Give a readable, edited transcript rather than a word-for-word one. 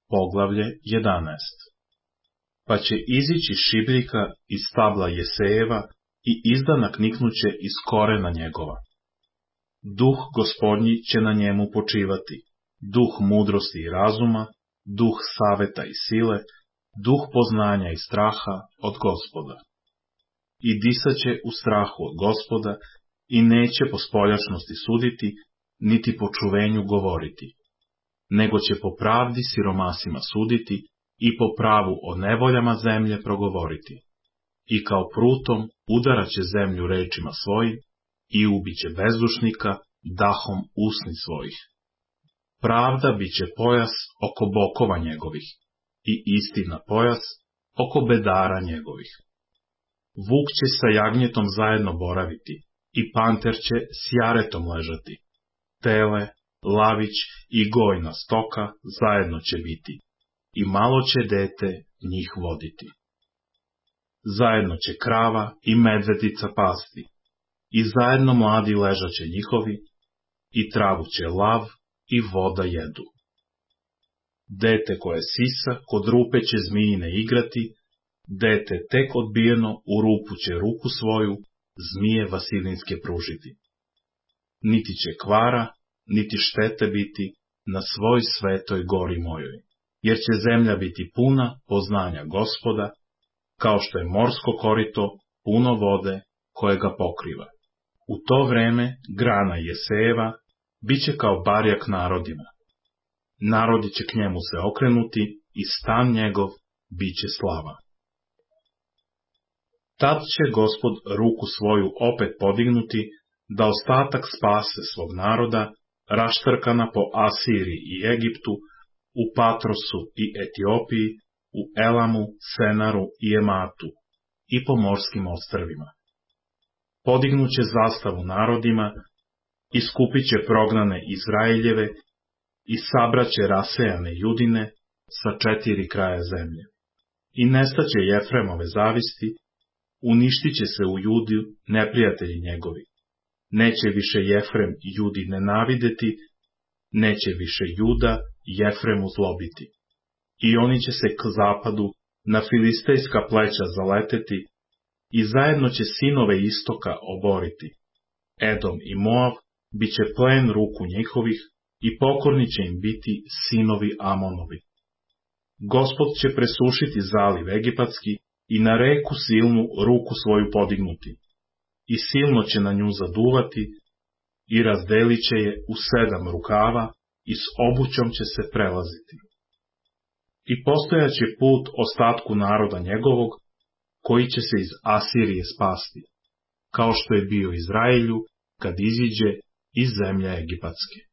Poglavlje 11. Pa će izići šibiljka iz stabla Jesejeva i izdanak niknuće iz korena njegova. Duh Gospodnji će na njemu počivati, duh mudrosti i razuma, duh saveta i sile, duh poznanja i straha od Gospoda. I disaće u strahu od Gospoda i neće po spoljašnosti suditi, niti po čuvenju govoriti, nego će po pravdi siromasima suditi i po pravu o nevoljama zemlje progovoriti. I kao prutom udaraće zemlju rečima svojim i ubiće bezdušnika dahom usni svojih. Pravda biće pojas oko bokova njegovih i istina pojas oko bedara njegovih. Vuk će sa jagnjetom zajedno boraviti i panter će s jaretom ležati. Tele, lavić i gojna stoka zajedno će biti i malo će dete njih voditi. Zajedno će krava i medvedica pasti i zajedno mladi ležaće njihovi i travu će lav i voda jedu. Dete koje sisa kod rupe će zmijine igrati, dete tek odbijeno u rupu će ruku svoju zmije vasilinske pružiti. Niti će kvara, niti štete biti na svoj svetoj gori mojoj, jer će zemlja biti puna poznanja Gospoda, kao što je morsko korito puno vode koje ga pokriva. U to vreme grana Jesejeva bit će kao barjak narodima. Narodi će k njemu se okrenuti i stan njegov bit će slava. Tad će Gospod ruku svoju opet podignuti, da ostatak spase svog naroda, raštrkana po Asiriji i Egiptu, u Patrosu i Etiopiji, u Elamu, Senaru i Ematu, i po morskim ostrvima. Podignuće zastavu narodima, iskupit će prognane Izraeljeve i sabraće rasejane Judine sa 4 kraja zemlje. I nestaće Jefremove zavisti, uništit će se u Judi neprijatelji njegovi. Neće više Jefrem Judi nenavideti, neće više Juda Jefremu zlobiti. I oni će se k zapadu na filistejska pleća zaleteti i zajedno će sinove istoka oboriti. Edom i Moav bit će plen ruku njihovih i pokorni će im biti sinovi Amonovi. Gospod će presušiti zaliv egipatski i na reku silnu ruku svoju podignuti. I silno će na nju zaduvati i razdelit će je u 7 rukava i s obućom će se prelaziti. I postojaće put ostatku naroda njegovog, koji će se iz Asirije spasti, kao što je bio Izraelju kad iziđe iz zemlje egipatske.